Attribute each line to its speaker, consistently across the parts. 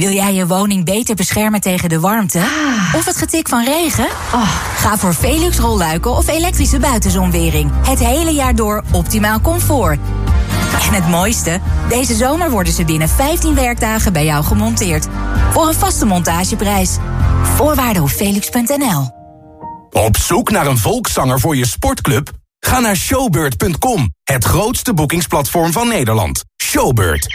Speaker 1: Wil jij je woning beter beschermen tegen de warmte? Of het getik van regen? Ga voor Velux rolluiken of elektrische buitenzonwering. Het hele jaar door optimaal comfort. En het mooiste? Deze zomer worden ze binnen 15 werkdagen bij jou gemonteerd. Voor een vaste montageprijs. Voorwaarden op velux.nl.
Speaker 2: Op zoek naar een volkszanger voor je sportclub? Ga naar showbird.com, het grootste boekingsplatform van Nederland. Showbird.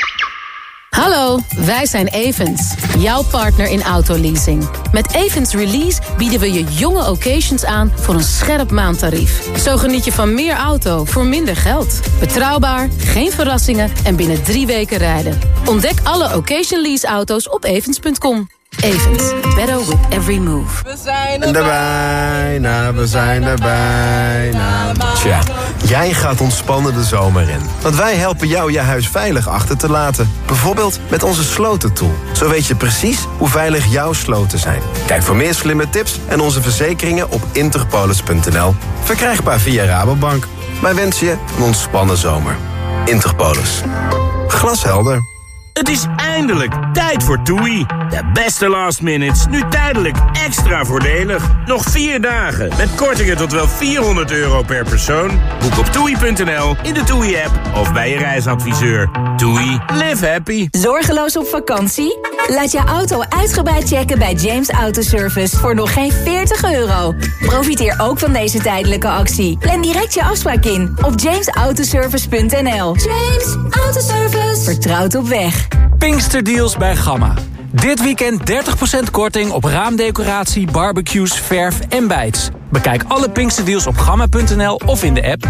Speaker 3: Hallo, wij zijn Evans, jouw partner in autoleasing. Met Evans Release bieden we je jonge occasions aan voor een scherp maandtarief. Zo geniet je van meer auto voor minder geld. Betrouwbaar, geen verrassingen en binnen 3 weken rijden. Ontdek alle occasion lease auto's op evans.com. Evans, better with every move.
Speaker 4: We zijn er bijna, we zijn er bijna.
Speaker 5: Tja, jij gaat ontspannen de zomer in. Want wij helpen jou je huis veilig achter te laten. Bijvoorbeeld met onze slotentool. Zo weet je precies hoe veilig jouw sloten zijn. Kijk voor meer slimme tips en onze verzekeringen op interpolis.nl. Verkrijgbaar via Rabobank. Wij wensen je een ontspannen zomer. Interpolis. Glashelder.
Speaker 6: Het is eindelijk tijd voor TUI. De beste last minutes, nu tijdelijk extra voordelig. Nog 4 dagen, met kortingen tot wel €400 per persoon. Boek op TUI.nl, in de TUI-app of bij je reisadviseur. TUI, live happy.
Speaker 1: Zorgeloos op vakantie? Laat je auto uitgebreid checken bij James Autoservice voor nog geen €40. Profiteer ook van deze tijdelijke actie. Plan direct je afspraak in op jamesautoservice.nl. James Autoservice. Vertrouwd op weg.
Speaker 7: Pinksterdeals bij Gamma. Dit weekend 30% korting op raamdecoratie, barbecues, verf en bijts. Bekijk alle Pinksterdeals op gamma.nl of in de app.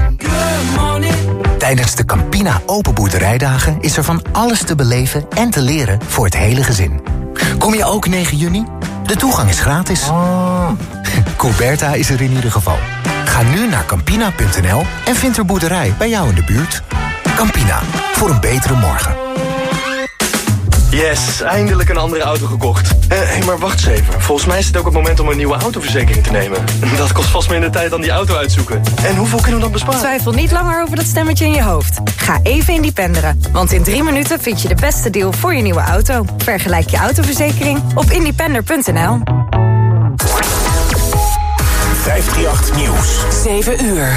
Speaker 8: Tijdens de Campina Open Boerderijdagen is er van alles te beleven en te leren voor het hele gezin. Kom je ook 9 juni? De toegang is gratis. Coberta is er in ieder geval. Ga nu naar campina.nl en vind er boerderij bij jou in de buurt. Campina, voor een betere morgen.
Speaker 9: Yes, eindelijk een andere auto gekocht. Hé, maar wacht eens even. Volgens mij is het ook het moment om een nieuwe autoverzekering te nemen. Dat kost vast minder tijd dan die auto uitzoeken. En hoeveel kunnen we dan besparen?
Speaker 10: Twijfel niet langer over dat stemmetje in je hoofd. Ga even independeren, want in 3 minuten vind je de beste deal voor je nieuwe auto. Vergelijk je autoverzekering op independer.nl.
Speaker 2: 538 Nieuws.
Speaker 11: 7 uur.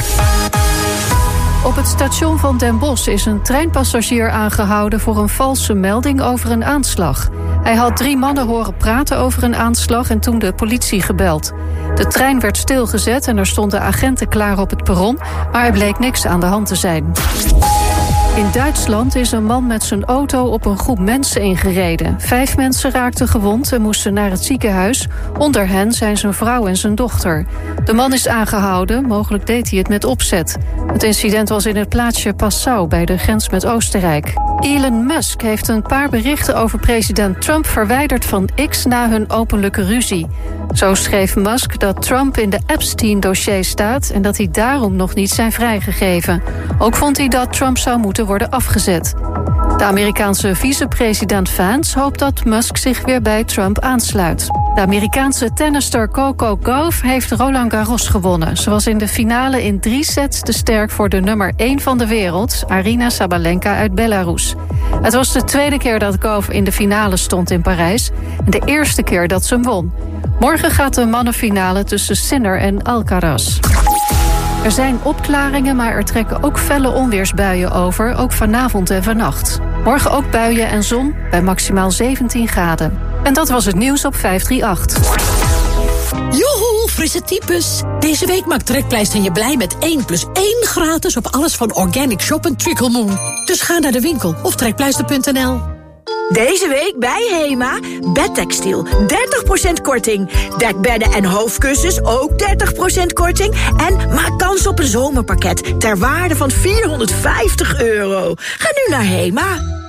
Speaker 12: Op het station van Den Bosch is een treinpassagier aangehouden voor een valse melding over een aanslag. Hij had 3 mannen horen praten over een aanslag en toen de politie gebeld. De trein werd stilgezet en er stonden agenten klaar op het perron, maar er bleek niks aan de hand te zijn. In Duitsland is een man met zijn auto op een groep mensen ingereden. 5 mensen raakten gewond en moesten naar het ziekenhuis. Onder hen zijn zijn vrouw en zijn dochter. De man is aangehouden, mogelijk deed hij het met opzet. Het incident was in het plaatsje Passau bij de grens met Oostenrijk. Elon Musk heeft een paar berichten over president Trump verwijderd van X na hun openlijke ruzie. Zo schreef Musk dat Trump in de Epstein-dossier staat en dat hij daarom nog niet zijn vrijgegeven. Ook vond hij dat Trump zou moeten worden afgezet. De Amerikaanse vicepresident Vance hoopt dat Musk zich weer bij Trump aansluit. De Amerikaanse tennister Coco Gauff heeft Roland Garros gewonnen. Ze was in de finale in 3 sets te sterk voor de nummer 1 van de wereld, Aryna Sabalenka uit Belarus. Het was de 2e keer dat Gauff in de finale stond in Parijs en de 1e keer dat ze hem won. Morgen gaat de mannenfinale tussen Sinner en Alcaraz. Er zijn opklaringen, maar er trekken ook felle onweersbuien over, ook vanavond en vannacht. Morgen ook buien en zon, bij maximaal 17 graden. En dat was het nieuws op 538.
Speaker 11: Joehoe, frisse types. Deze week maakt Trekpleister je blij met 1+1 gratis op alles van Organic Shop en Tricklemoon. Dus ga naar de winkel of trekpleister.nl.
Speaker 13: Deze week bij HEMA, bedtextiel, 30% korting. Dekbedden en hoofdkussens, ook 30% korting. En maak kans op een zomerpakket ter waarde van €450. Ga nu naar HEMA.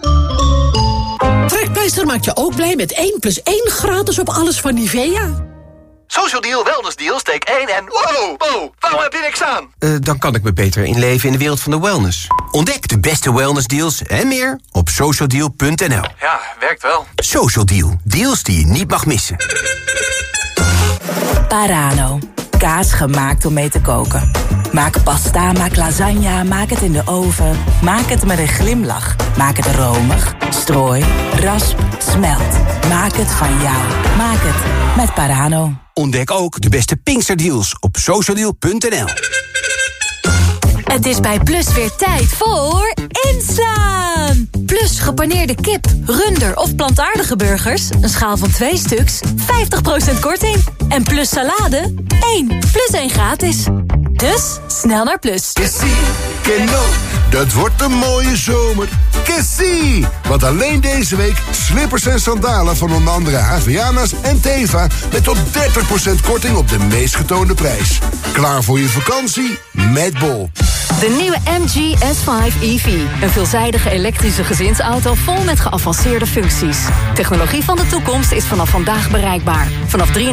Speaker 11: Trekpleister maakt je ook blij met 1+1 gratis op alles van Nivea.
Speaker 14: Social Deal, Wellness Deal, steek 1 en... Wow, waarom heb je niks aan?
Speaker 15: Dan kan ik me beter inleven in de wereld van de wellness. Ontdek de beste wellness deals en meer op socialdeal.nl.
Speaker 14: Ja, werkt wel.
Speaker 15: Social Deal, deals die je niet mag missen.
Speaker 1: Parano, kaas gemaakt om mee te koken.
Speaker 16: Maak pasta, maak lasagne, maak het in de oven. Maak het met een glimlach. Maak het romig, strooi, rasp, smelt. Maak het van jou. Maak het met Parano.
Speaker 15: Ontdek ook de beste Pinksterdeals op socialdeal.nl.
Speaker 1: Het is bij Plus weer tijd voor inslaan. Plus gepaneerde kip, runder of plantaardige burgers, een schaal van 2 stuks, 50% korting. En Plus salade, 1 plus 1 gratis. Dus snel naar Plus.
Speaker 17: Dat wordt een mooie zomer. Kessie! Want alleen deze week slippers en sandalen van onder andere Havianas en Teva met tot 30% korting op de meest getoonde prijs. Klaar voor je vakantie? Met Bol.
Speaker 18: De nieuwe MG S5 EV. Een veelzijdige elektrische gezinsauto vol met geavanceerde functies. Technologie van de toekomst is vanaf vandaag bereikbaar. Vanaf €33.850.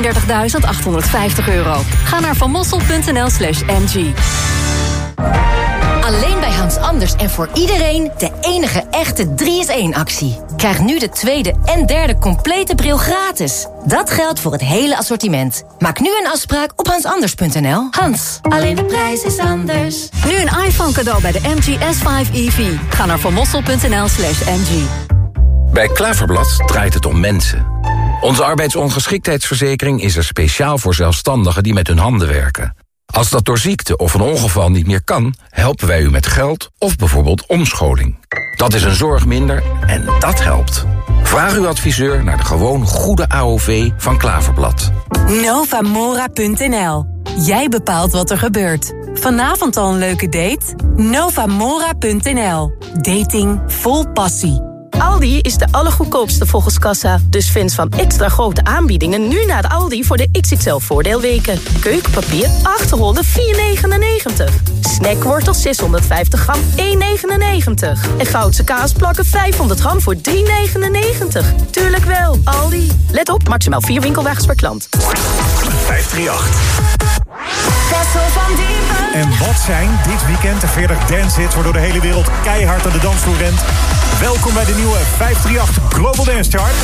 Speaker 18: Ga naar vanmossel.nl/MG.
Speaker 1: Alleen bij Hans Anders en voor iedereen de enige echte 3-in-1-actie. Krijg nu de tweede en derde complete bril gratis. Dat geldt voor het hele assortiment. Maak nu een afspraak op hansanders.nl. Hans, alleen de prijs is anders.
Speaker 18: Nu een iPhone cadeau bij de MG S5 EV. Ga naar vanmossel.nl/MG.
Speaker 19: Bij Klaverblad draait het om mensen. Onze arbeidsongeschiktheidsverzekering is er speciaal voor zelfstandigen die met hun handen werken. Als dat door ziekte of een ongeval niet meer kan, helpen wij u met geld of bijvoorbeeld omscholing. Dat is een zorg minder en dat helpt. Vraag uw adviseur naar de gewoon goede AOV van Klaverblad.
Speaker 20: Novamora.nl. Jij bepaalt wat er gebeurt. Vanavond al een leuke date? Novamora.nl. Dating vol passie.
Speaker 21: Aldi is de allergoedkoopste volgens kassa. Dus fans van extra grote aanbiedingen nu naar de Aldi voor de XXL voordeelweken. Keukenpapier 804,99. Snackwortels 650 gram 1,99. En Goudse kaasplakken 500 gram voor 3,99. Tuurlijk wel, Aldi. Let op, maximaal 4 winkelwagens per klant.
Speaker 22: 538. En wat zijn dit weekend de 40 dance-hits waardoor de hele wereld keihard aan de dansvloer rent? Welkom bij de nieuwe 538 Global Dance Chart.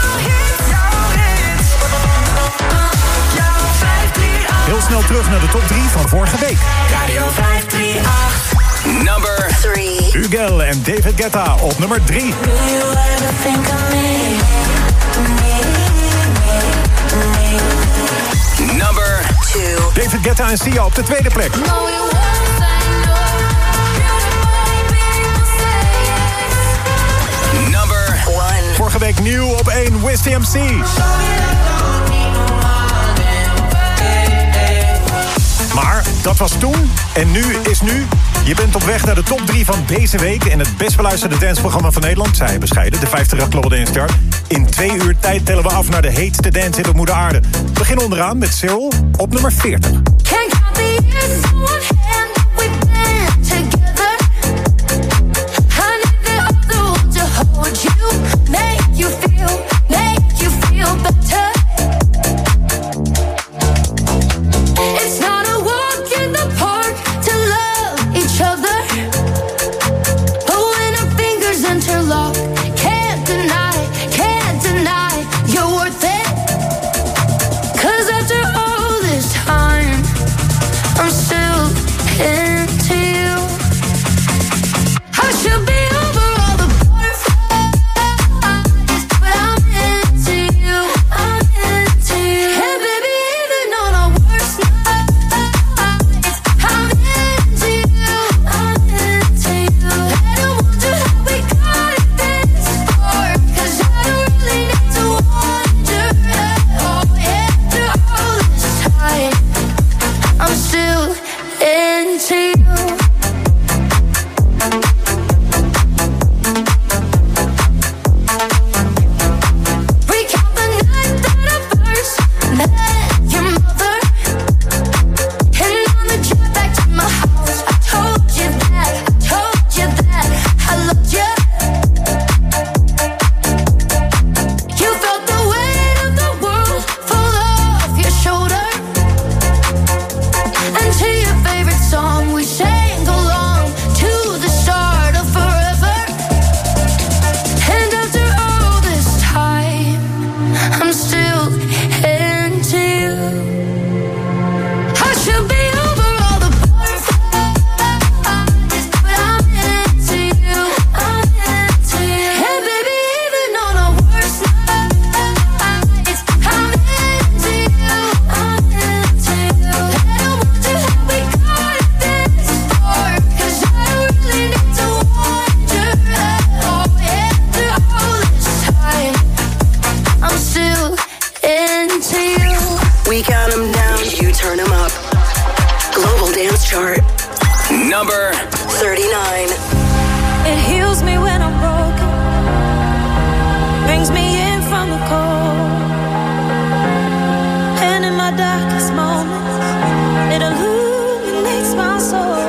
Speaker 22: Heel snel terug naar de top 3 van vorige week.
Speaker 23: Radio 538.
Speaker 22: Number 3. Ugel en David Guetta op nummer 3.
Speaker 23: Number 2.
Speaker 22: David Guetta en Sia op de tweede plek.
Speaker 23: Number 1.
Speaker 22: Vorige week nieuw op 1 Wiz TMC. Maar dat was toen en nu is nu. Je bent op weg naar de top 3 van deze week in het best beluisterde danceprogramma van Nederland. Zij bescheiden, de 50 Global Dance Chart. In 2 uur tijd tellen we af naar de heetste dance hit op moeder aarde. We beginnen onderaan met Cyril op nummer 40.
Speaker 23: I'm still Number 39.
Speaker 3: It heals me when I'm broken, brings me in from the cold, and in my darkest moments, it illuminates my soul.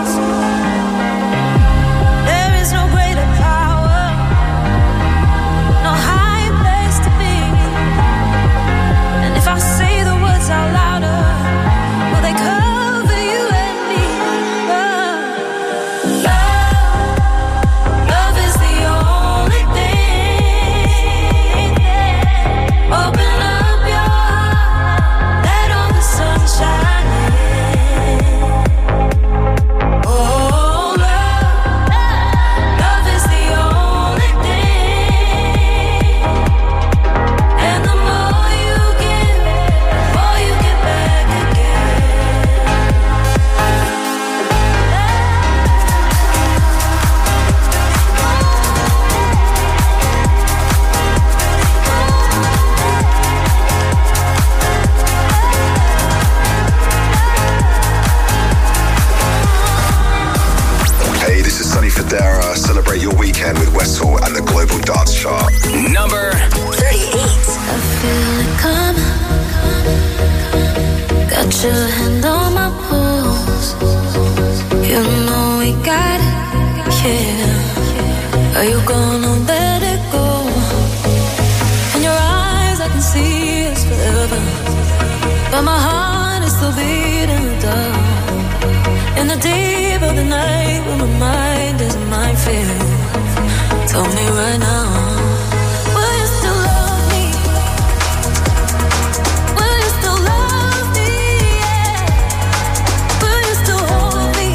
Speaker 3: There is no greater power, no higher place to be, and if I say the words out louder, will they cover you and me? Love is the only thing. Open up your heart, let all the sun shine in. Oh, love is the only thing. And the more you give, the more you get back again.
Speaker 4: Hey, this is Sonny Fodera. Celebrate your weekend with Westall and the Global Dance Chart.
Speaker 23: Number 38.
Speaker 3: I feel it coming. Got your hand on my pulse. You know we got it, yeah. Are you gonna let it go? In your eyes I can see it's forever, but my heart is still beating the dark. In the deep of the night when my mind is a minefield, tell me right now, will you still love me? Will you still love me? Yeah. Will you still hold me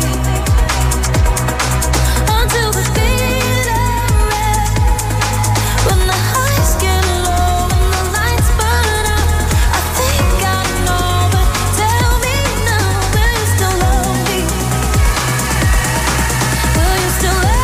Speaker 3: until the bitter red? When the highs get low and the lights burn out, I think I know, but tell me now, will you still love me? Will you still love me?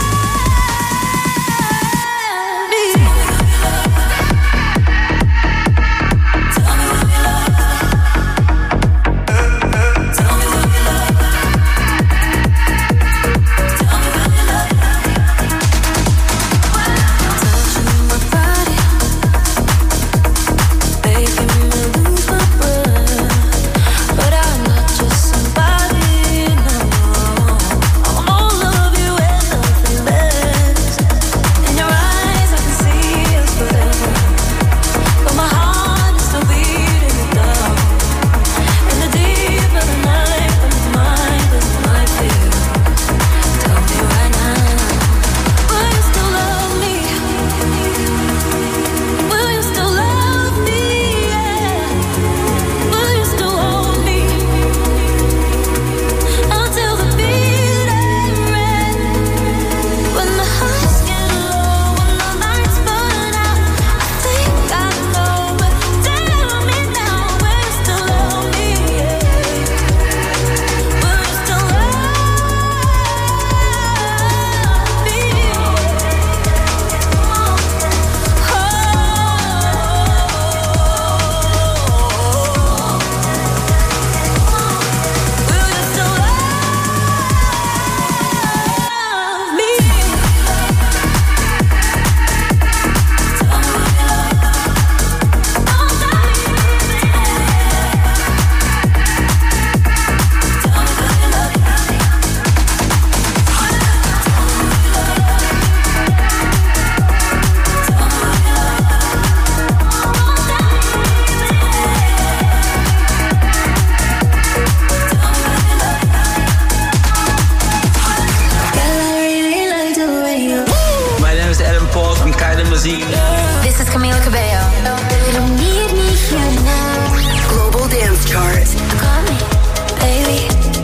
Speaker 23: This is Camila Cabello.
Speaker 3: You don't need me here now.
Speaker 23: Global Dance Chart.
Speaker 3: Call me, baby,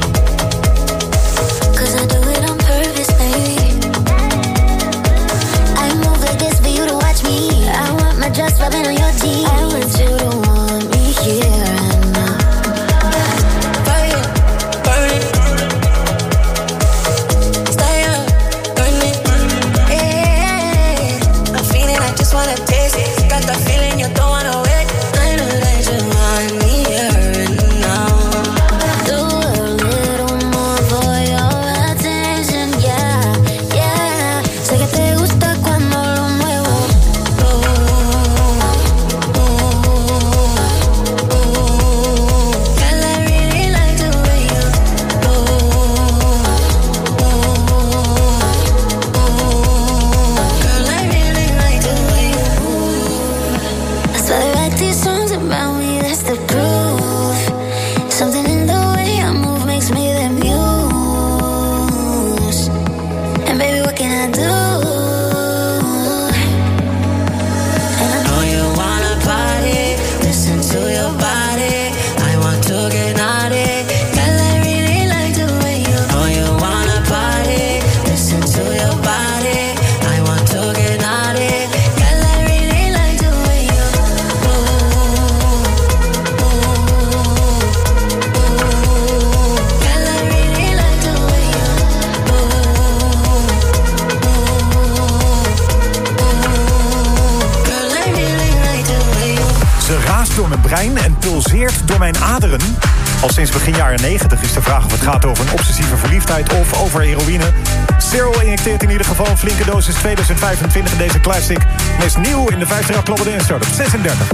Speaker 3: 'cause I do it on purpose, baby. I move like this for you to watch me. I want my dress rubbing on your jeans. I want you to want me here and now. Burn it, burn it. Stay up, burn it. Yeah, I'm feeling, I just wanna taste it. Got that feeling you don't wanna wait. I know that you want me here and now. Do a little more for your these songs about me, that's the proof. Something in the way I move makes me the muse. And baby, what can I do? And I know you wanna party, listen to your body. I want to get naughty, girl, I really like the way you know you wanna party, listen to your body. I want to get naughty, girl, I really like the way you girl, I really like the way you girl, I really like the way you.
Speaker 22: Ze raast door mijn brein en pulseert door mijn aderen. Al sinds begin jaren 90 is de vraag of het gaat over een obsessieve verliefdheid of over heroïne. Cyril injecteert in ieder geval een flinke dosis 2025 in deze classic. En is nieuw in de 50 Club Dance Chart op 36.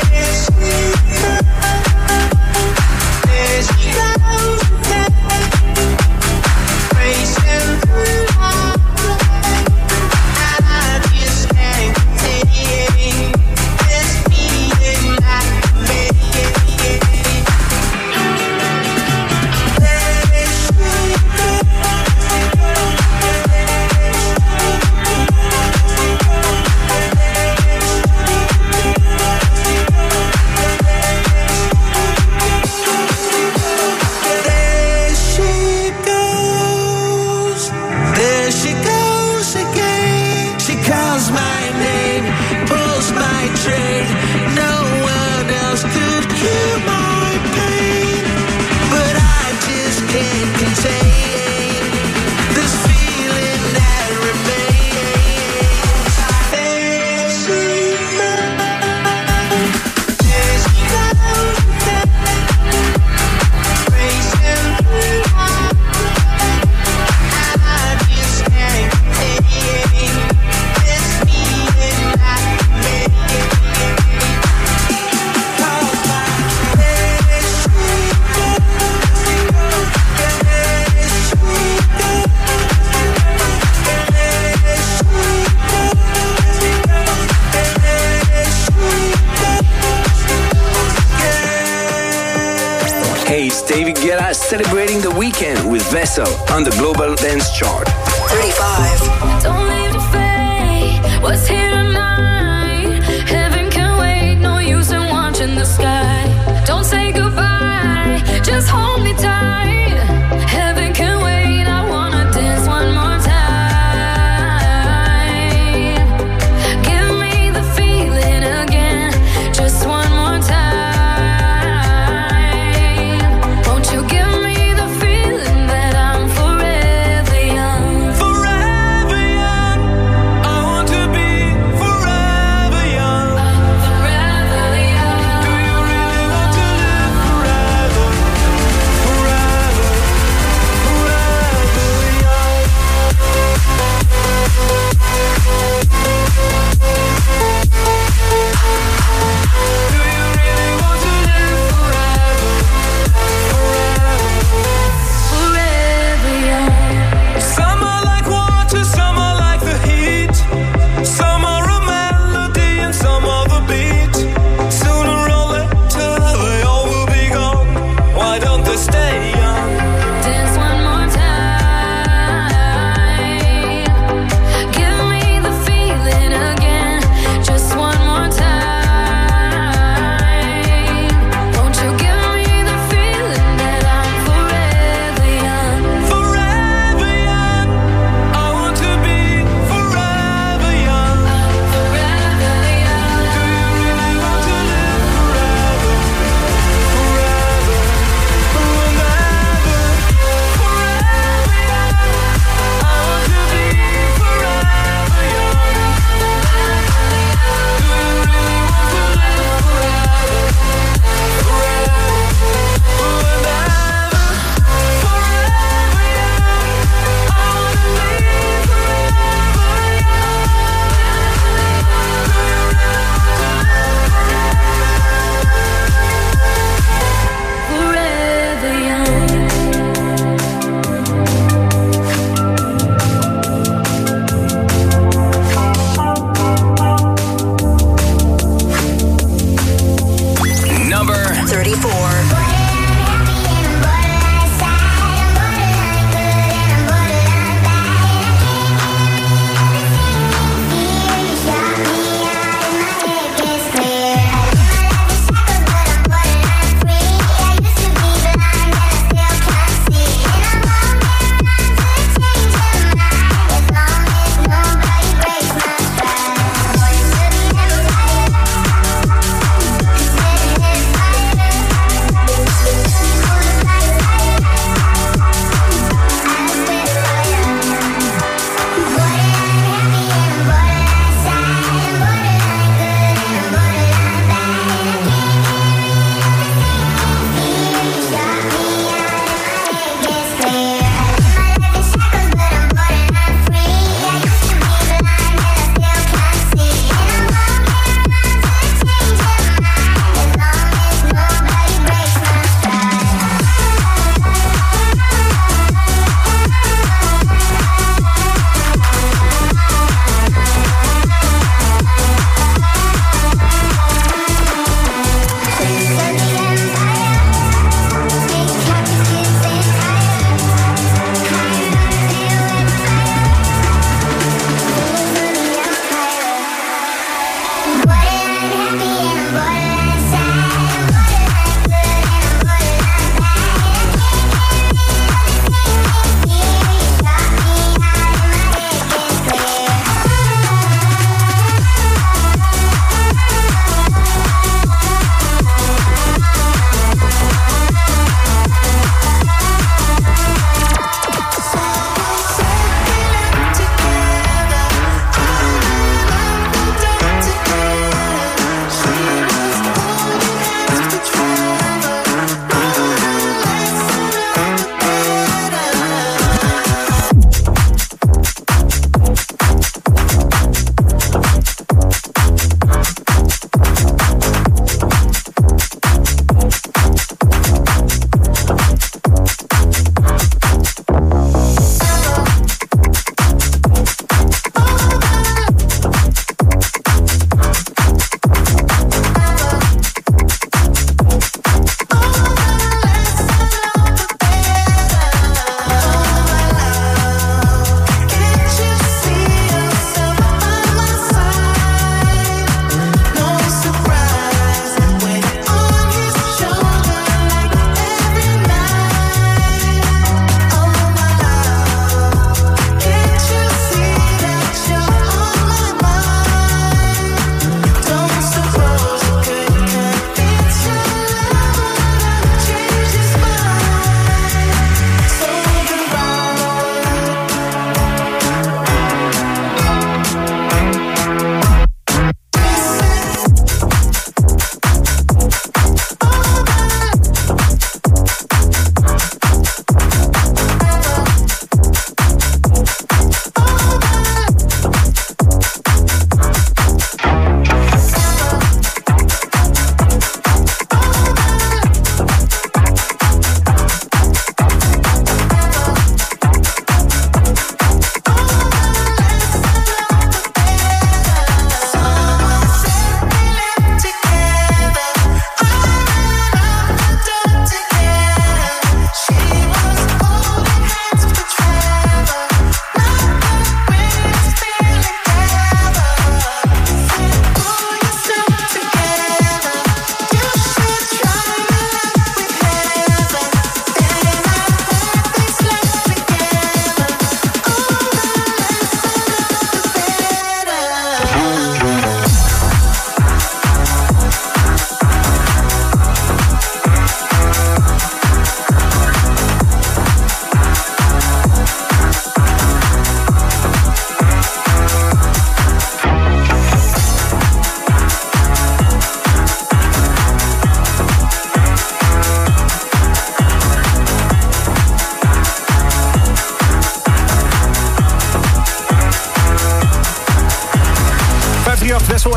Speaker 15: Celebrating the weekend with Vessel on the Global Dance Chart.
Speaker 3: 35. Don't leave the fate. What's here tonight? Heaven can wait. No use in watching the sky. Don't say goodbye. Just hold me tight. Heaven can wait. I wanna dance one more time. Give me the feeling again. Just one more time. Won't you give me the feeling that I'm forever young? Forever young. I want to be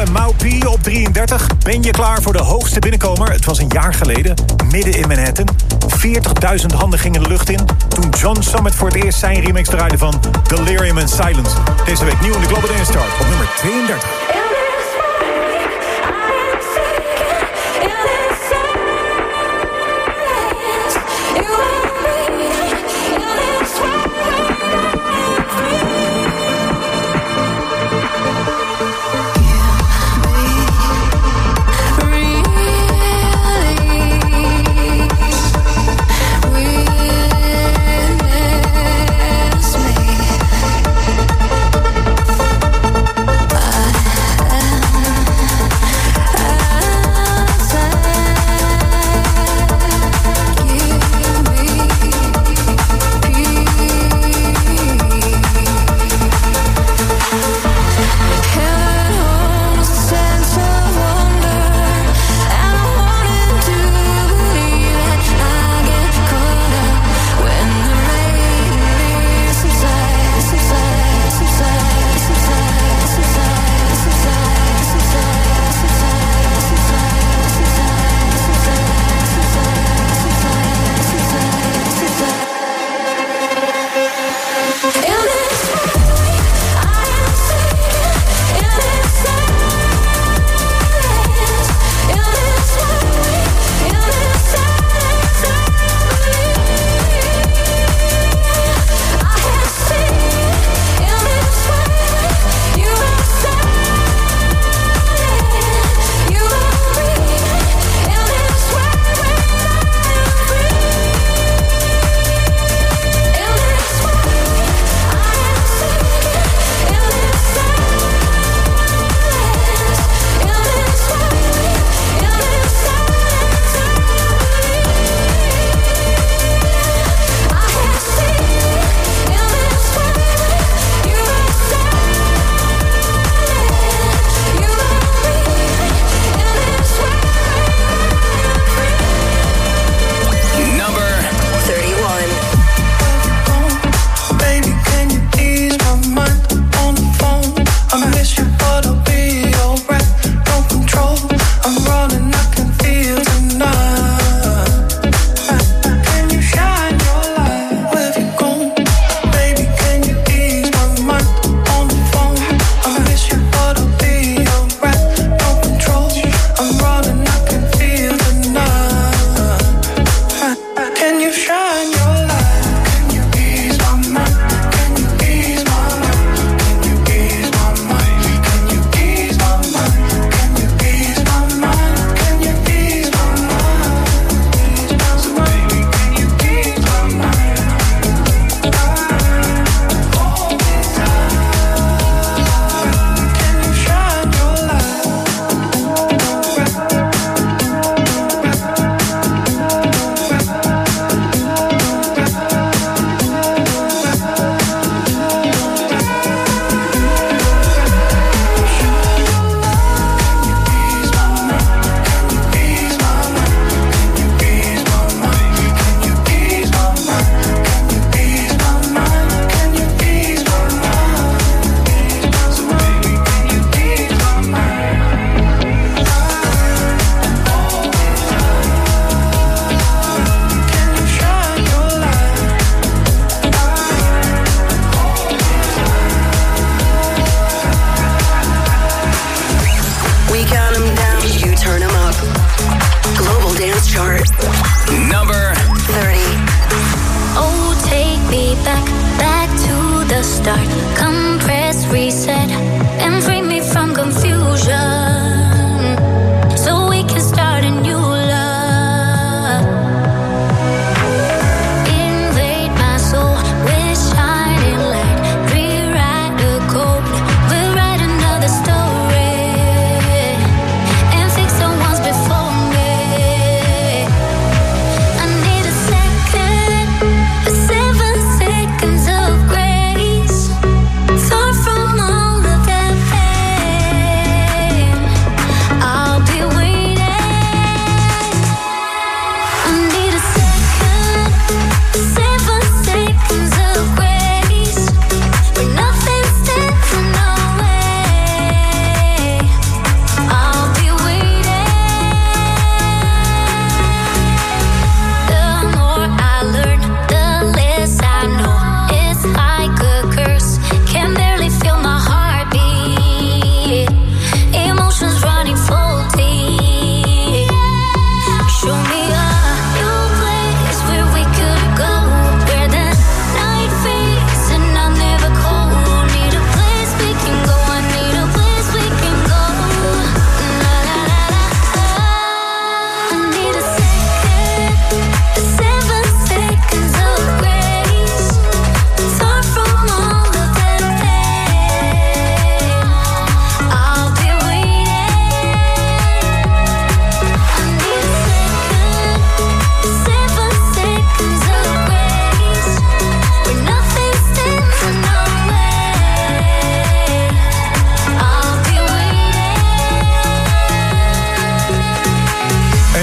Speaker 22: en Mau P op 33. Ben je klaar voor de hoogste binnenkomer? Het was een jaar geleden, midden in Manhattan. 40.000 handen gingen de lucht in toen John Summit voor het eerst zijn remix draaide van Delirium and Silence. Deze week nieuw in de Global Dance Chart op nummer 32.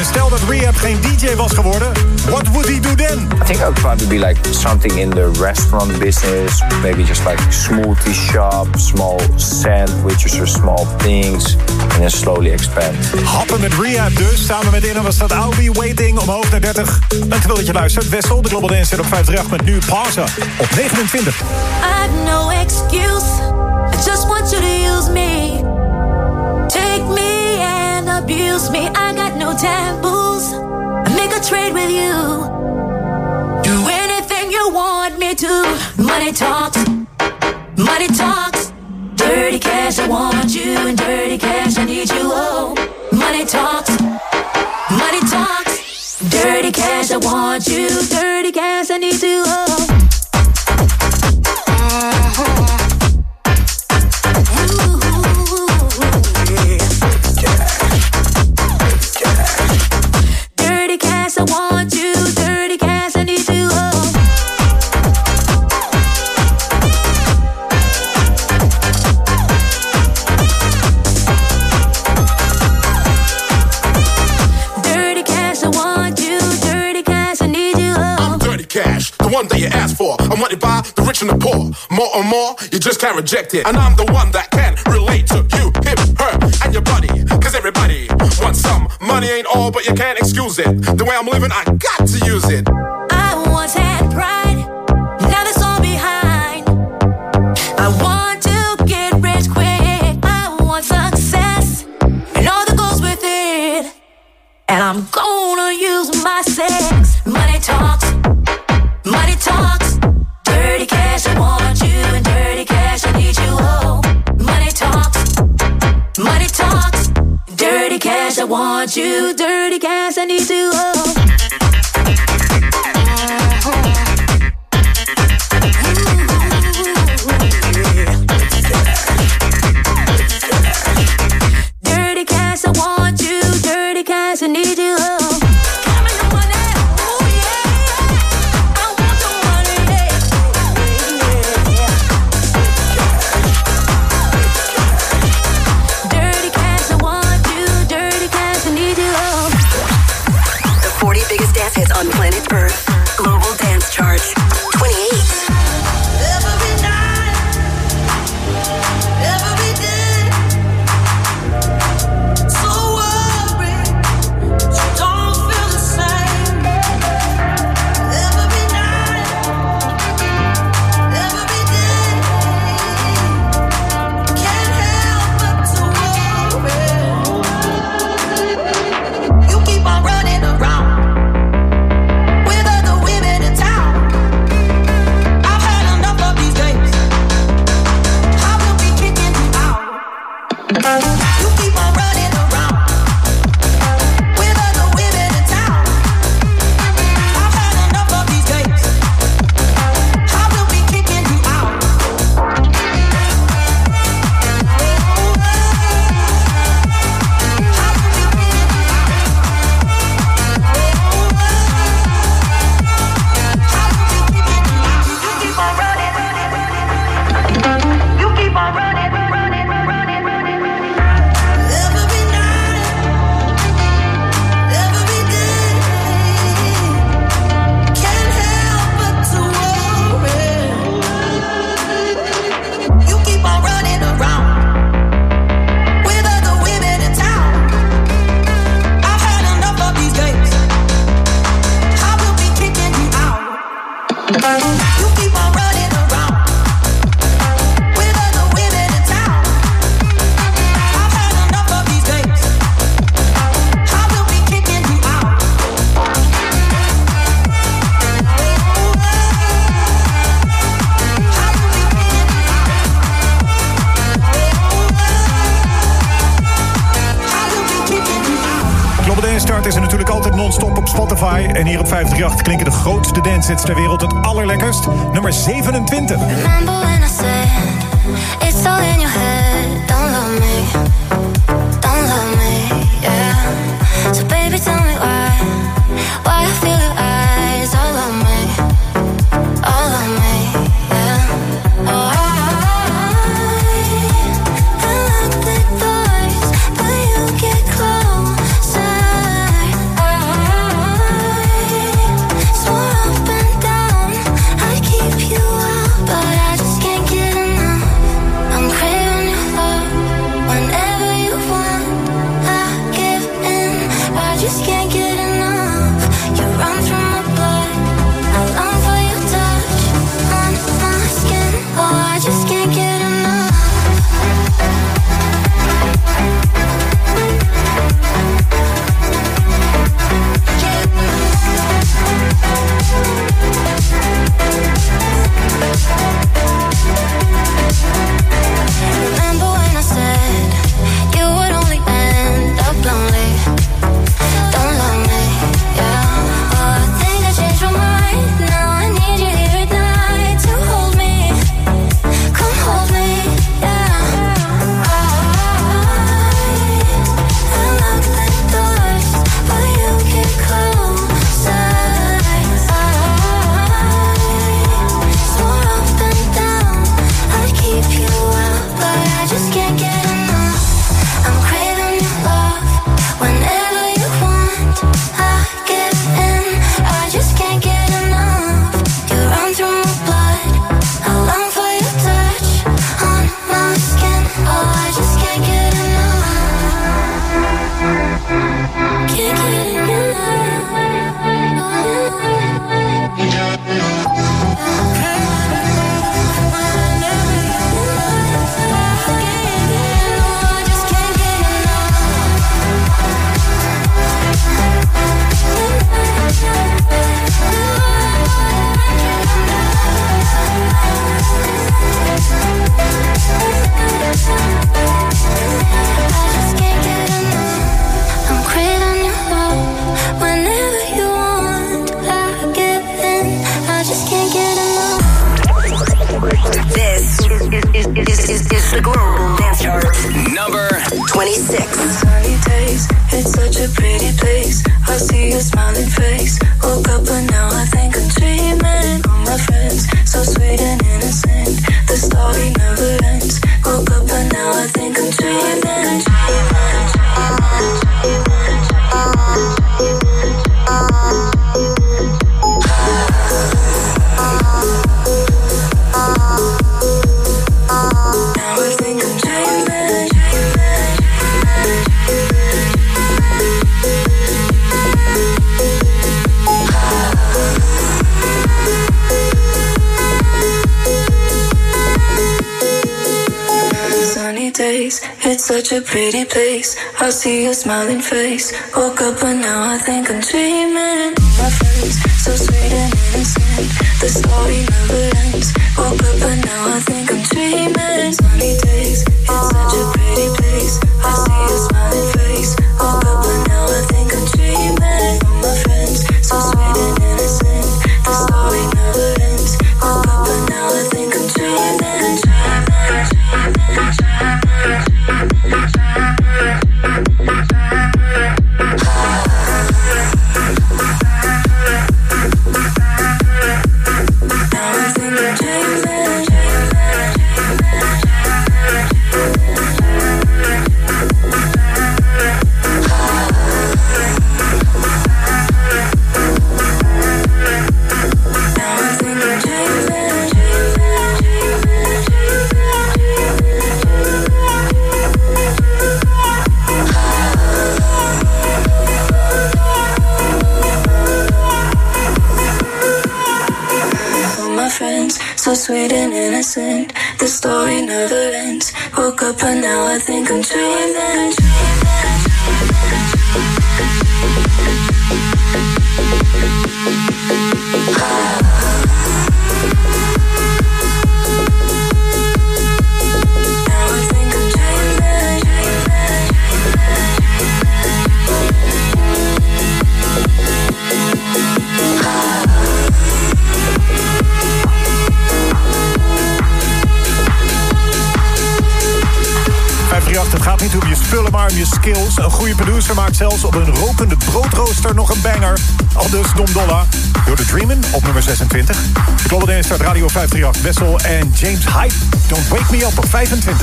Speaker 22: Stel dat Rehab geen DJ was geworden, what would he do then?
Speaker 5: I think I would probably be like something in the restaurant business, maybe just like smoothie shop, small sandwiches or small things, and then slowly expand.
Speaker 22: Happen met Rehab dus. Samen met Inna was dat I'll Be Waiting omhoog naar 30. Dankjewel dat je luistert. Wessel, de Global Dance op 538 met nu pauze op 29.
Speaker 3: I have no excuse. I just want you to use me. Take me and abuse me. I got no taboos. I make a trade with you. Do anything you want me to. Money talks. Money talks. Dirty cash, I want you. And dirty cash, I need you. Oh, money talks. Money talks. Dirty cash, I want you. Dirty cash, I need you. Oh.
Speaker 6: One that you ask for, I'm wanted by the rich and the poor. More and more, you just can't reject it. And I'm the one that can relate to you, him, her, and your buddy. Cause everybody wants some. Money ain't all, but you can't excuse it. The way I'm living, I got to use it.
Speaker 3: I once had pride, now that's all behind. I want to get rich quick. I want success, and all that goes with it. And I'm gonna use my sex. Money talks. Money talks, dirty cash, I want you, and dirty cash, I need you, oh. Money talks, dirty cash, I want you, dirty cash, I need you, oh. Dirty cash, I want you, dirty cash, I need you, oh.
Speaker 23: Hits on planet Earth. Global Dance Chart. 28.
Speaker 3: Every night, every day. So worried, you don't feel the same. Every night, every day. Can't help but to worry. You keep on running around. You keep on running around with other women in town. I've had enough of these days. I will be kicking you out. You keep on running. You keep on running. You keep on running around with other women in town. I've had enough of these days. I will be kicking you out.
Speaker 22: Global Dance Start is er natuurlijk altijd non-stop op Spotify. En hier op 538 klinken de grootste dancehits ter wereld het allerlekkerst. Nummer 27.
Speaker 3: Remember when I said, it's all in your head. Don't love me, yeah. So baby tell me why I feel your eyes all on me, yeah. Oh, I look the doors, but you get closer. I
Speaker 23: The Global Dance Chart.
Speaker 2: Number
Speaker 23: 26.
Speaker 3: Sunny days, it's such a pretty place. I see your smiling face. Woke up and now I think I'm dreaming. All my friends, so sweet and innocent. The story never ends. Woke up and now I think I'm dreaming. Days, it's such a pretty place. I see your smiling face. Woke up and now I think I'm dreaming. My friends, so sweet and innocent. The story never ends. Woke up and now I think I'm dreaming. Sunny days, it's such a pretty place. I see your smiling face. Woke up and now I think I'm dreaming. My friends, so sweet and innocent. The story never ends. Woke up and now I think I'm dreaming. So sweet and innocent, the story never ends. Woke up and now I think I'm dreaming.
Speaker 22: Het gaat niet om je spullen, maar om je skills. Een goede producer maakt zelfs op een rokende broodrooster nog een banger. Aldus Dom Dolla. Door de Dreamin' op nummer 26. De Global Dance Chart Radio 538. Wessel en James Hype. Don't Wake Me Up op 25.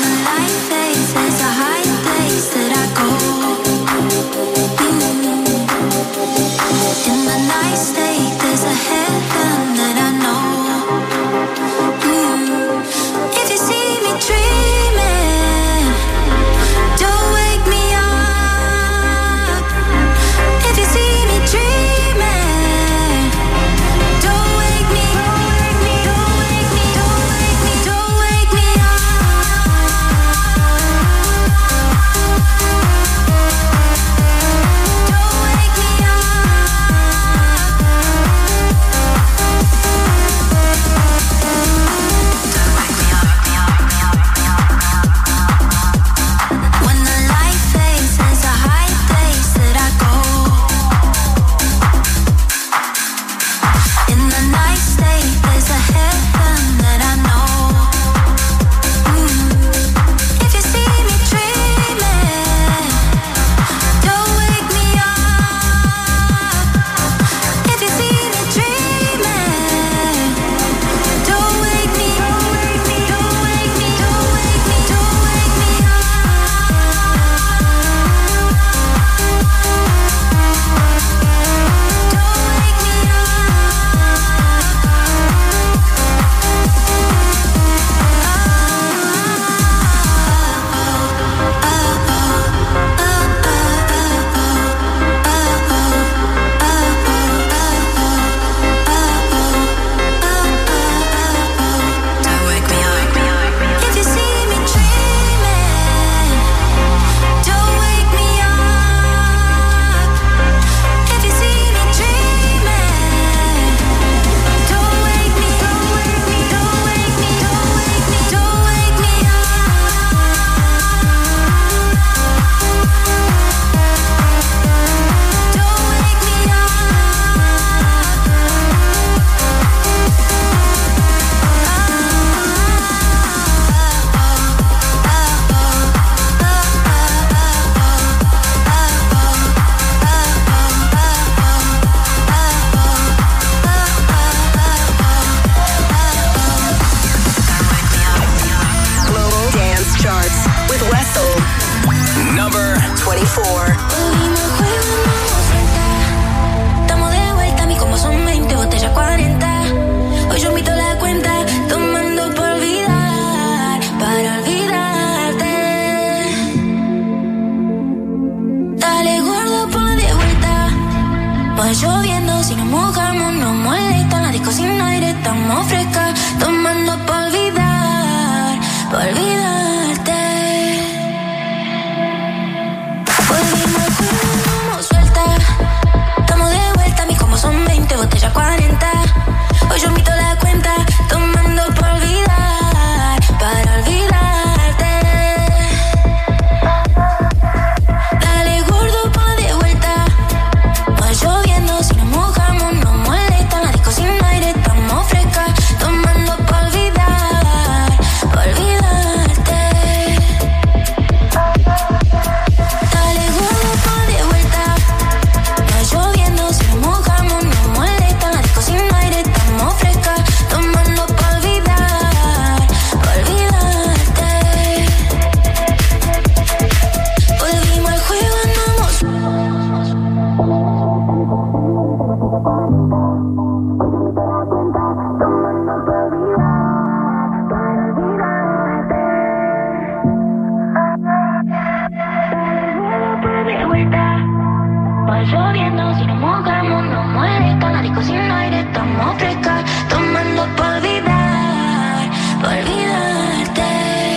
Speaker 3: In the night state, there's a heaven that I know. If you see me dreaming, don't wake me up. If you see me dreaming, don't wake me, don't wake me, don't wake me, don't wake me, don't wake me up. si nos mojamos, no molesta. La disco sin aire, estamos frescas. Tomando pa' olvidar, pa' olvidarte. Volvimos al juego, andamos suelta. Estamos de vuelta, mis combos son 20, botella 40. Hoy yo invito la cuenta, tomando pa' olvidar, para olvidarte. Dale gordo pa' de vuelta. Va lloviendo, si nos mojamos no molesta. La disco sin aire, estamos frescas. Tomando pa' olvidar, pa' olvidarte. Dale gordo pa' de vuelta. Va lloviendo, si nos mojamos no molesta. La disco sin aire, estamos frescas. Tomando pa' olvidar, pa' olvidarte. Volvimos al juego, andamos. Va lloviendo, si nos mojamos no molesta. La disco sin aire, estamos frescas. Tomando pa' olvidar, pa' olvidarte.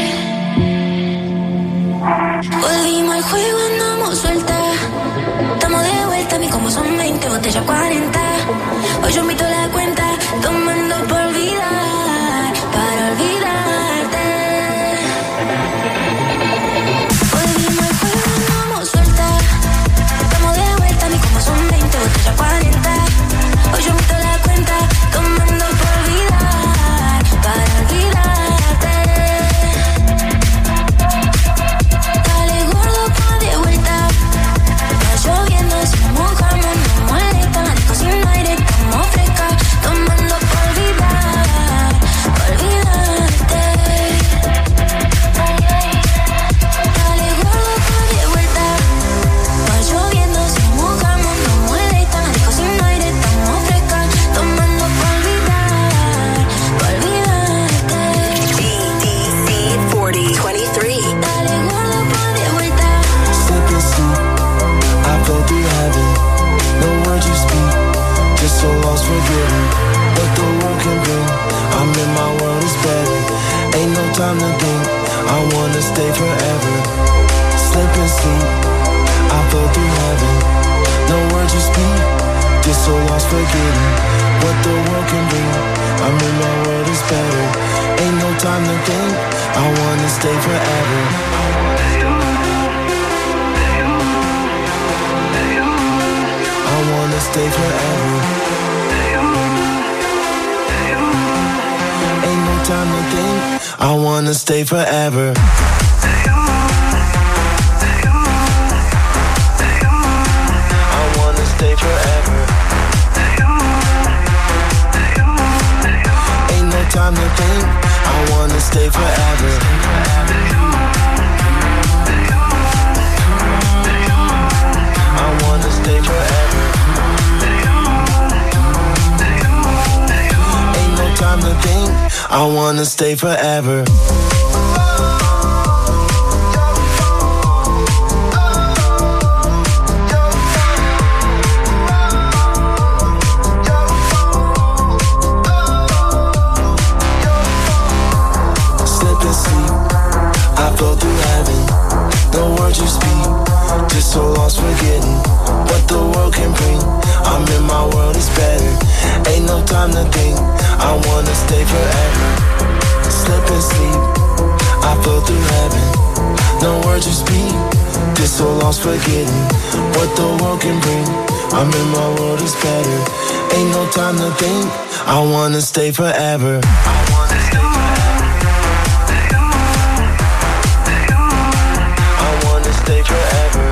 Speaker 3: Volvimos al juego, andamos suelta. Estamos de vuelta, mis combos son 20, botella 40. Hoy yo invito la cuenta, tomando pa' olvidar, para olvidarte. Volvimos al juego, andamos suelta. Estamos de vuelta, mis combos son 20, botella 40. Hoy yo invito la cuenta, tomando pa' olvidar, para olvidarte. Dale gordo pa' de vuelta. Va lloviendo, si nos mojamos no molesta. La disco sin aire, estamos frescas. Tomando pa' olvidar, pa' olvidarte. Dale gordo pa' de vuelta. Va lloviendo, si nos mojamos no molesta. La disco sin aire, estamos frescas. Tomando pa' olvidar, pa' olvidarte.
Speaker 23: BDC 4023.
Speaker 3: Dale gordo pa' de vuelta.
Speaker 7: Slip and sleep, I fell through heaven. No words you speak, just so lost forgetting what the world can bring. I'm in my world is better, ain't no time to think. I wanna stay forever. Slip and sleep, I fell through heaven. No words you speak, just so lost forgetting what the world can bring. I'm in my world is better, ain't no time to think. I wanna stay forever. I wanna stay forever. Ain't no time to think. I wanna stay forever. I wanna stay forever. Ain't no time to think. I wanna stay forever. I wanna stay forever. Ain't no time to think. I wanna stay forever. Slip and sleep, I fell through heaven. No words you speak, just so lost forgetting what the world can bring. I'm in my world is better, ain't no time to think. I wanna stay forever. Slip and sleep, I fell through heaven. No words you speak, just so lost forgetting what the world can bring. I'm in my world is better, ain't no time to think. I wanna stay forever. I wanna stay forever. I wanna stay forever.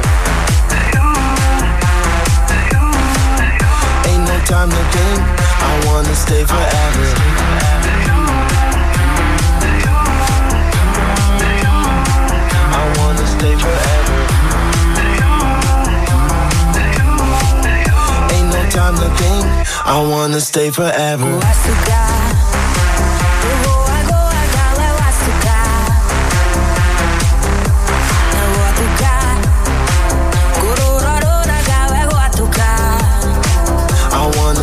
Speaker 7: Ain't no time to think. I wanna stay forever. I wanna stay forever. Ain't no time to think. I wanna stay forever. I wanna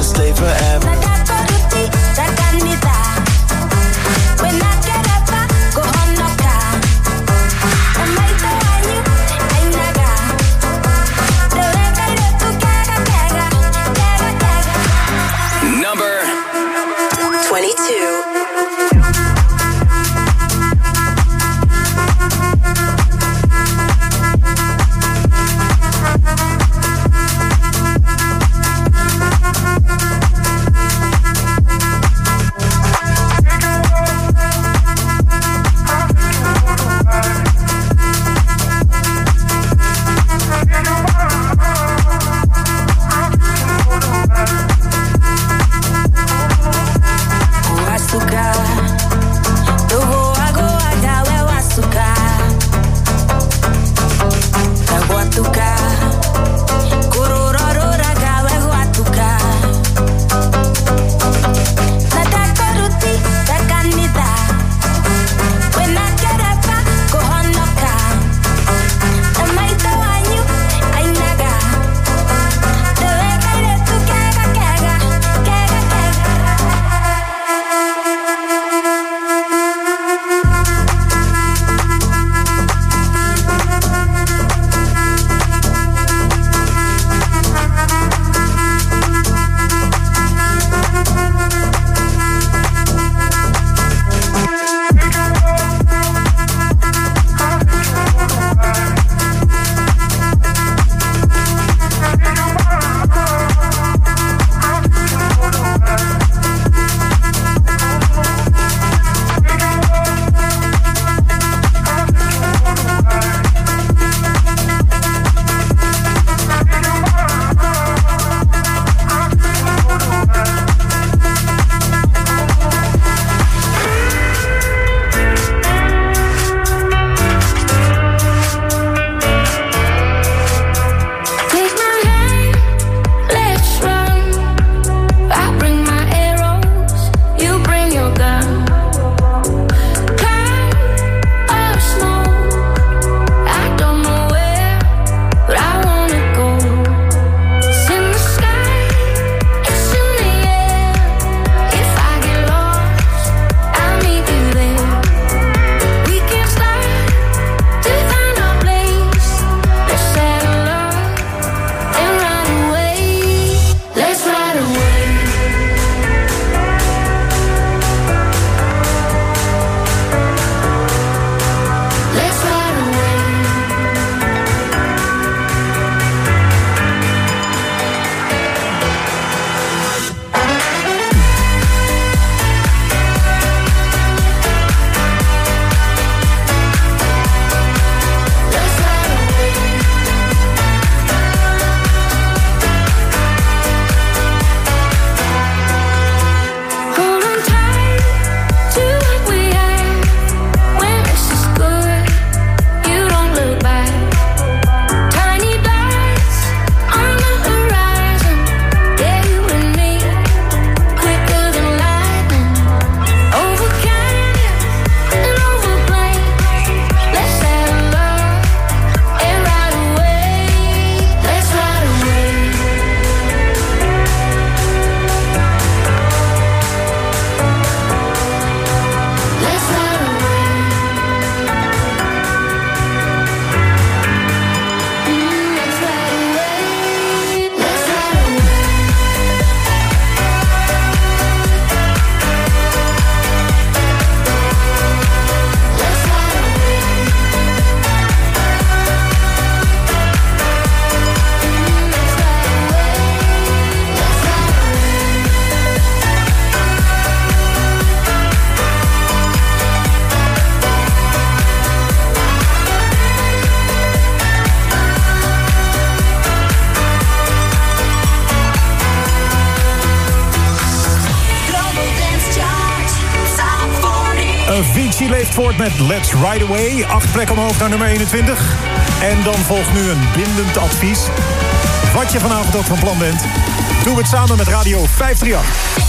Speaker 22: Avicii leeft voort met Let's Ride Away. 8 plekken omhoog naar nummer 21. En dan volgt nu een bindend advies. Wat je vanavond ook van plan bent, doe het samen met Radio 538.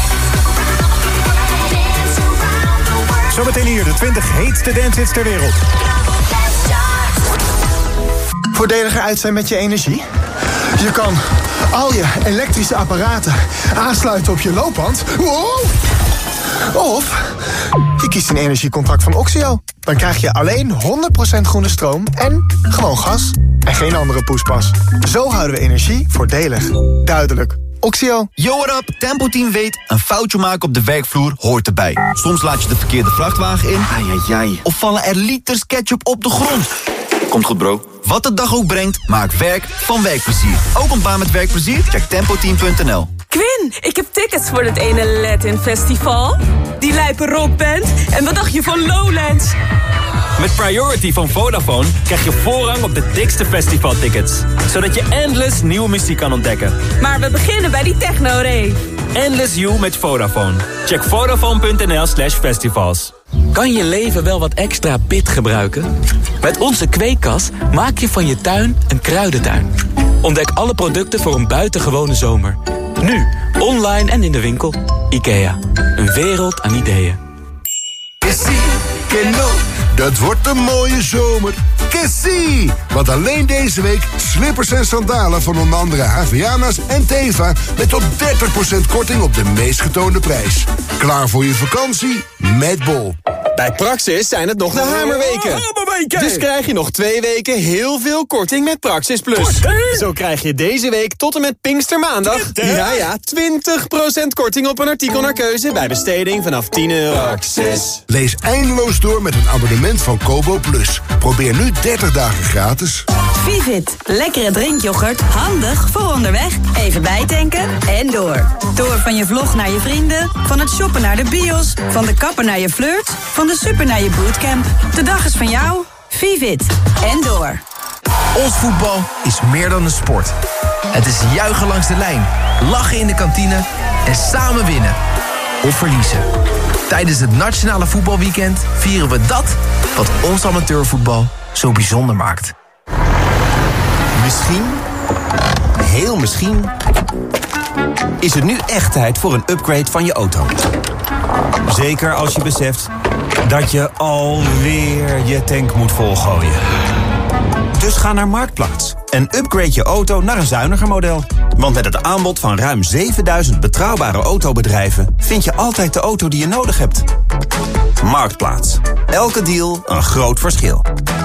Speaker 22: Zometeen hier de 20 heetste dancehits ter wereld.
Speaker 8: Voordeliger uit zijn met je energie? Je kan al je elektrische apparaten aansluiten op je loopband. Wow! Of je kiest een energiecontract van Oxio. Dan krijg je alleen 100% groene stroom en gewoon gas. En geen andere poespas. Zo houden we energie voordelig. Duidelijk. Oxio.
Speaker 9: Yo, what up? Tempo Team weet, een foutje maken op de werkvloer hoort erbij. Soms laat je de verkeerde vrachtwagen in. Ai. Of vallen er liters ketchup op de grond. Komt goed, bro. Wat de dag ook brengt, maak werk van werkplezier. Ook een baan met werkplezier? Check tempoteam.nl.
Speaker 10: Quinn, ik heb tickets voor het ene Latin Festival. Die lijpe rockband. En wat dacht je van Lowlands?
Speaker 24: Met Priority van Vodafone krijg je voorrang op de dikste festivaltickets. Zodat je endless nieuwe muziek kan ontdekken.
Speaker 10: Maar we beginnen bij die techno-rave.
Speaker 24: Endless You met Vodafone. Check Vodafone.nl/festivals.
Speaker 25: Kan je leven wel wat extra pit gebruiken? Met onze kweekkas maak je van je tuin een kruidentuin. Ontdek alle producten voor een buitengewone zomer. Nu, online en in de winkel. IKEA, een wereld aan ideeën.
Speaker 17: Dat wordt een mooie zomer. Kessie! Want alleen deze week slippers en sandalen van onder andere Havaianas en Teva met tot 30% korting op de meest getoonde prijs. Klaar voor je vakantie? Met Bol.
Speaker 26: Bij Praxis zijn het nog de hamerweken. Dus krijg je nog 2 weken heel veel korting met Praxis Plus. Zo krijg je deze week tot en met Pinkstermaandag 20% korting op een artikel naar keuze bij besteding vanaf €10. Praxis.
Speaker 17: Lees eindeloos door met een abonnement van Kobo Plus. Probeer nu 30 dagen gratis.
Speaker 27: Vivit, lekkere drinkyoghurt, handig voor onderweg. Even bijtanken en door. Door van je vlog naar je vrienden, van het shoppen naar de bios, van de kapper naar je flirt, van de super naar je bootcamp. De dag is van jou. Vivit en door.
Speaker 15: Ons voetbal is meer dan een sport. Het is juichen langs de lijn, lachen in de kantine en samen winnen. Of verliezen. Tijdens het Nationale Voetbalweekend vieren we dat wat ons amateurvoetbal zo bijzonder maakt.
Speaker 28: Misschien, heel misschien, is het nu echt tijd voor een upgrade van je auto. Zeker als je beseft dat je alweer je tank moet volgooien. Dus ga naar Marktplaats en upgrade je auto naar een zuiniger model. Want met het aanbod van ruim 7000 betrouwbare autobedrijven vind je altijd de auto die je nodig hebt. Marktplaats. Elke deal een groot verschil.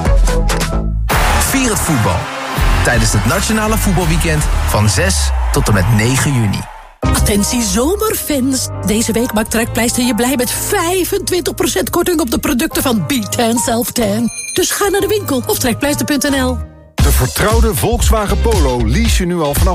Speaker 15: Vier het voetbal. Tijdens het Nationale Voetbalweekend van 6 tot en met 9 juni.
Speaker 11: Attentie zomerfans. Deze week maakt Trekpleister je blij met 25% korting op de producten van B10 Self-Tan. Dus ga naar de winkel of trekpleister.nl.
Speaker 29: De vertrouwde Volkswagen Polo lease je nu al vanaf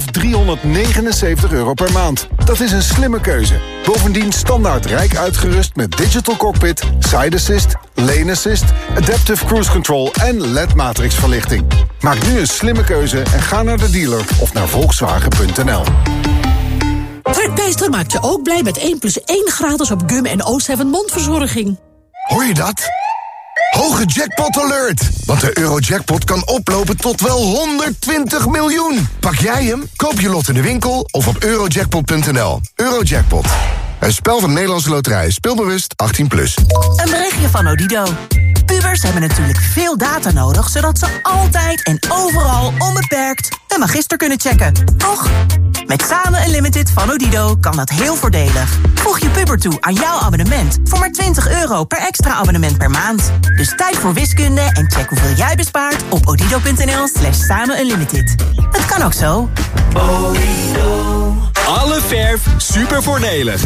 Speaker 29: €379 per maand. Dat is een slimme keuze. Bovendien standaard rijk uitgerust met digital cockpit, side assist, lane assist, adaptive cruise control en LED-matrix verlichting. Maak nu een slimme keuze en ga naar de dealer of naar Volkswagen.nl.
Speaker 11: Trekpleister maakt je ook blij met 1+1 gratis op gum en O7 mondverzorging.
Speaker 17: Hoor je dat? Hoge jackpot alert! Want de Eurojackpot kan oplopen tot wel 120 miljoen. Pak jij hem? Koop je lot in de winkel of op eurojackpot.nl. Eurojackpot. Een spel van de Nederlandse Loterij. Speelbewust 18+.
Speaker 16: Een berichtje van Odido. Pubers hebben natuurlijk veel data nodig, zodat ze altijd en overal onbeperkt een magister kunnen checken. Toch? Met Samen Unlimited van Odido kan dat heel voordelig. Voeg je puber toe aan jouw abonnement voor maar €20 per extra abonnement per maand. Dus tijd voor wiskunde en check hoeveel jij bespaart op odido.nl/Samen Unlimited. Het kan ook zo.
Speaker 24: Odido. Alle verf super voordelig.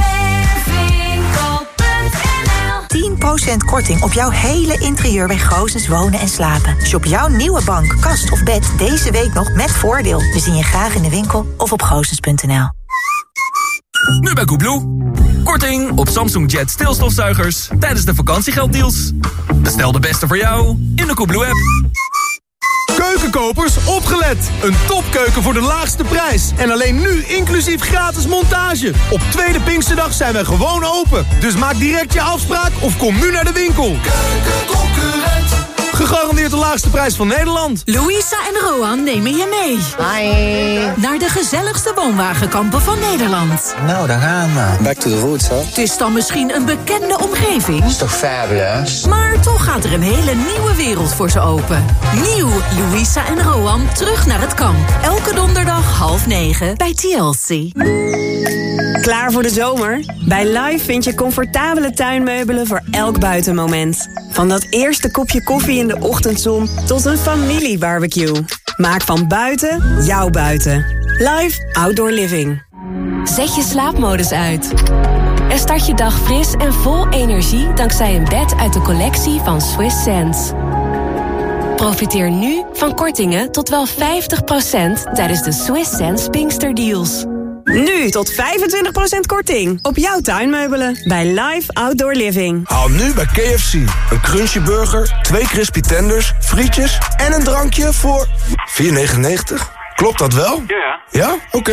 Speaker 16: 10% korting op jouw hele interieur bij Goosens Wonen en Slapen. Shop jouw nieuwe bank, kast of bed deze week nog met voordeel. We zien je graag in de winkel of op goosens.nl.
Speaker 25: Nu bij Coolblue. Korting op Samsung Jet stilstofzuigers tijdens de vakantiegelddeals. Bestel de beste voor jou in de Coolblue app.
Speaker 1: Keukenkopers, opgelet! Een topkeuken voor de laagste prijs. En alleen nu inclusief gratis montage. Op tweede Pinksterdag zijn wij gewoon open. Dus maak direct je afspraak of kom nu naar de winkel. Keukenconcurrent. Gegarandeerd de laagste prijs van Nederland.
Speaker 11: Louisa en Rohan nemen je mee.
Speaker 4: Hi.
Speaker 11: Naar de gezelligste woonwagenkampen van Nederland.
Speaker 4: Nou, daar gaan we. Back to the roots, hè?
Speaker 11: Het is dan misschien een bekende omgeving.
Speaker 4: Is toch fabulous?
Speaker 11: Maar toch gaat er een hele nieuwe wereld voor ze open. Nieuw Louisa en Rohan terug naar het kamp. Elke donderdag 8:30 bij TLC.
Speaker 10: Klaar voor de zomer? Bij Live vind je comfortabele tuinmeubelen voor elk buitenmoment. Van dat eerste kopje koffie in de ochtendzon tot een familiebarbecue. Maak van buiten jouw buiten. Live Outdoor Living.
Speaker 12: Zet je slaapmodus uit. En start je dag fris en vol energie dankzij een bed uit de collectie van Swiss Sense. Profiteer nu van kortingen tot wel 50% tijdens de Swiss Sense Pinksterdeals.
Speaker 10: Nu tot 25% korting op jouw tuinmeubelen bij Live Outdoor Living.
Speaker 13: Haal nu bij KFC een crunchy burger, 2 crispy tenders, frietjes en een drankje voor $4,99. Klopt dat wel?
Speaker 14: Ja.
Speaker 13: Ja? Oké.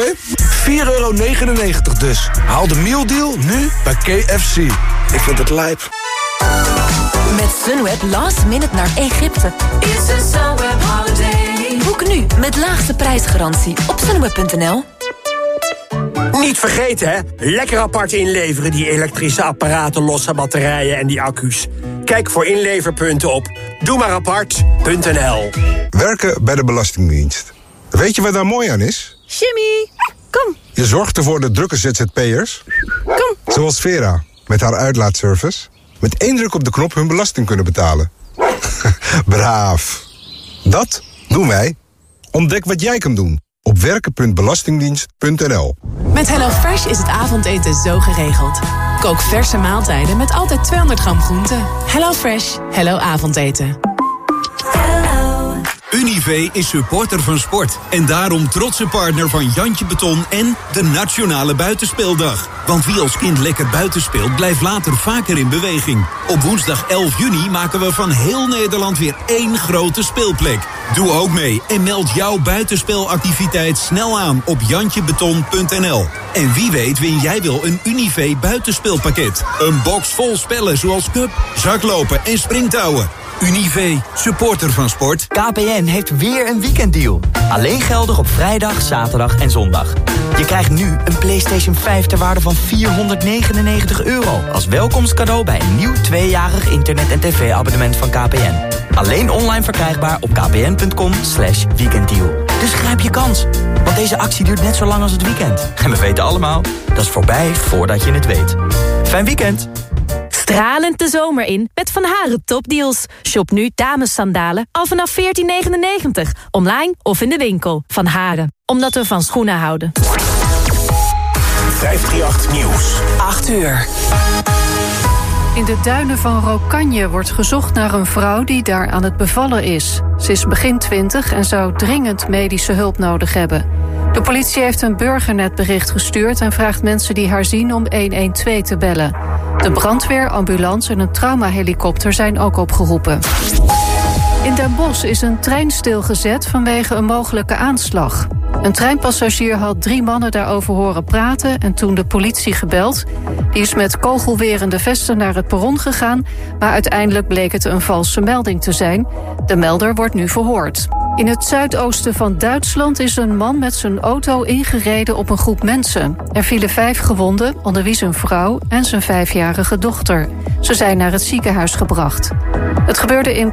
Speaker 13: €4,99 dus. Haal de mealdeal nu bij KFC. Ik vind het lijp.
Speaker 12: Met Sunweb last minute naar Egypte. It's a Sunweb holiday. Boek nu met laagste prijsgarantie op sunweb.nl.
Speaker 18: Niet vergeten, hè? Lekker apart inleveren, die elektrische apparaten, losse batterijen en die accu's. Kijk voor inleverpunten op doemaarapart.nl.
Speaker 17: Werken bij de Belastingdienst. Weet je wat daar mooi aan is?
Speaker 10: Jimmy, kom.
Speaker 17: Je zorgt ervoor de drukke ZZP'ers.
Speaker 10: Kom.
Speaker 17: Zoals Vera, met haar uitlaatservice. Met 1 druk op de knop hun belasting kunnen betalen. Braaf. Dat doen wij. Ontdek wat jij kan doen op werken.belastingdienst.nl.
Speaker 19: Met HelloFresh is het avondeten zo geregeld. Kook verse maaltijden met altijd 200 gram groente. HelloFresh. Hello avondeten.
Speaker 20: Univé is supporter van sport en daarom trotse partner van Jantje Beton en de Nationale Buitenspeeldag. Want wie als kind lekker buiten speelt, blijft later vaker in beweging. Op woensdag 11 juni maken we van heel Nederland weer 1 grote speelplek. Doe ook mee en meld jouw buitenspeelactiviteit snel aan op jantjebeton.nl. En wie weet win jij wel een Univé buitenspeelpakket. Een box vol spellen zoals cup, zaklopen en springtouwen. Univé, supporter van sport.
Speaker 9: KPN heeft weer een weekenddeal. Alleen geldig op vrijdag, zaterdag en zondag. Je krijgt nu een PlayStation 5 ter waarde van €499 als welkomstcadeau bij een nieuw 2-jarig internet- en tv-abonnement van KPN. Alleen online verkrijgbaar op kpn.com/weekenddeal. Dus grijp je kans, want deze actie duurt net zo lang als het weekend. En we weten allemaal, dat is voorbij voordat je het weet. Fijn weekend!
Speaker 12: Stralend de zomer in met Van Haren topdeals. Shop nu damessandalen al vanaf €14,99. Online of in de winkel. Van Haren, omdat we van schoenen houden.
Speaker 6: 538 Nieuws.
Speaker 10: 8 uur.
Speaker 21: In de duinen van Rokanje wordt gezocht naar een vrouw die daar aan het bevallen is. Ze is begin 20 en zou dringend medische hulp nodig hebben. De politie heeft een burgernetbericht gestuurd en vraagt mensen die haar zien om 112 te bellen. De brandweer, ambulance en een traumahelikopter zijn ook opgeroepen. In Den Bosch is een trein stilgezet vanwege een mogelijke aanslag. Een treinpassagier had 3 mannen daarover horen praten en toen de politie gebeld. Die is met kogelwerende vesten naar het perron gegaan, maar uiteindelijk bleek het een valse melding te zijn. De melder wordt nu verhoord. In het zuidoosten van Duitsland is een man met zijn auto ingereden op een groep mensen. Er vielen 5 gewonden, onder wie zijn vrouw en zijn 5-jarige dochter. Ze zijn naar het ziekenhuis gebracht. Het gebeurde in